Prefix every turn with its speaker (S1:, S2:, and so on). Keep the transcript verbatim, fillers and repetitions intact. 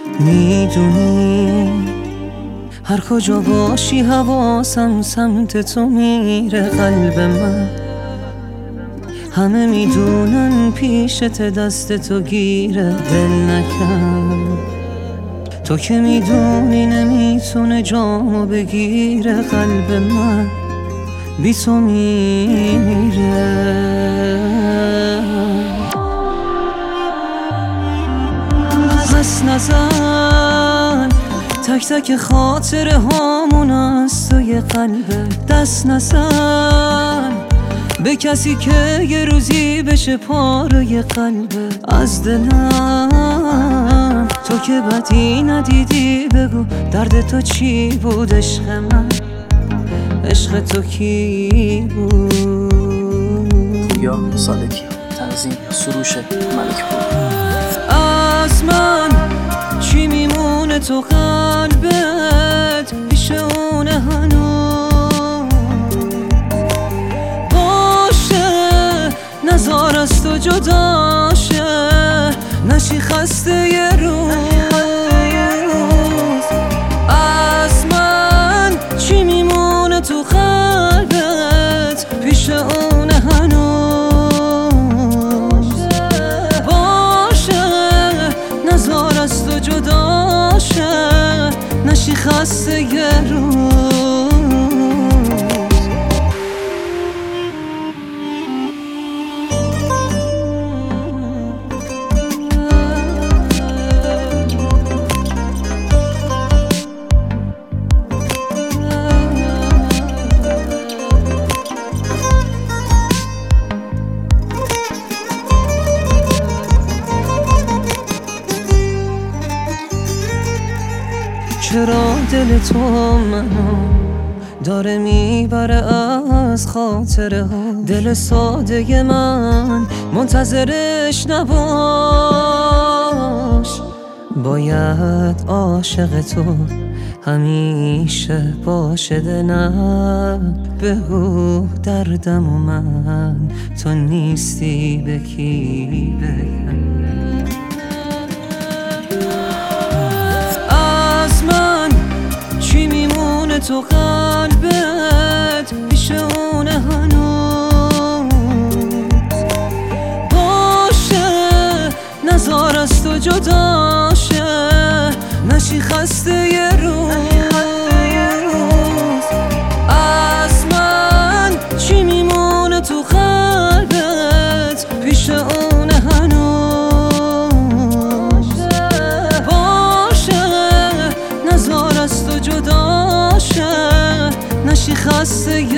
S1: میدونی هر کجا باشی حواسم سمت تو میره. قلب من همه میدونن پیشت دست تو گیره. دل نکن تو که میدونی نمیتونه جامو بگیره. قلب من بی تو میمیره. پس نزن تک تک خاطره هامون از توی قلبه. دست نزن به کسی که یه روزی بشه پاره قلبه. از دلم تو که بدی ندیدی بگو درد تو چی بود. عشق من عشق تو کی بود؟
S2: یا صادقی تنظیم سروش ملک بود.
S1: از من چی میمونه تو قلبت پیش اونه هنوز؟ باشه نزار از تو جداشه نشی خسته یه روز. از من چی میمونه تو قلبت پیش اونه هنوز؟ باشه نزار از تو جداشه نشی خسته یه روز. چرا دل تو منو داره میبره از خاطره ها؟ دل ساده من منتظرش نباش. باید عاشق تو همیشه باشه. دلم بگو دردم و من تو نیستی به کی بگم؟ تو قلبت پیش اونه هنوز؟ باشه نزار از تو جداشه نشی خسته یه روز. از من چی میمونه تو قلبت پیش اونه هنوز؟ باشه نزار از تو جدا نشی خسته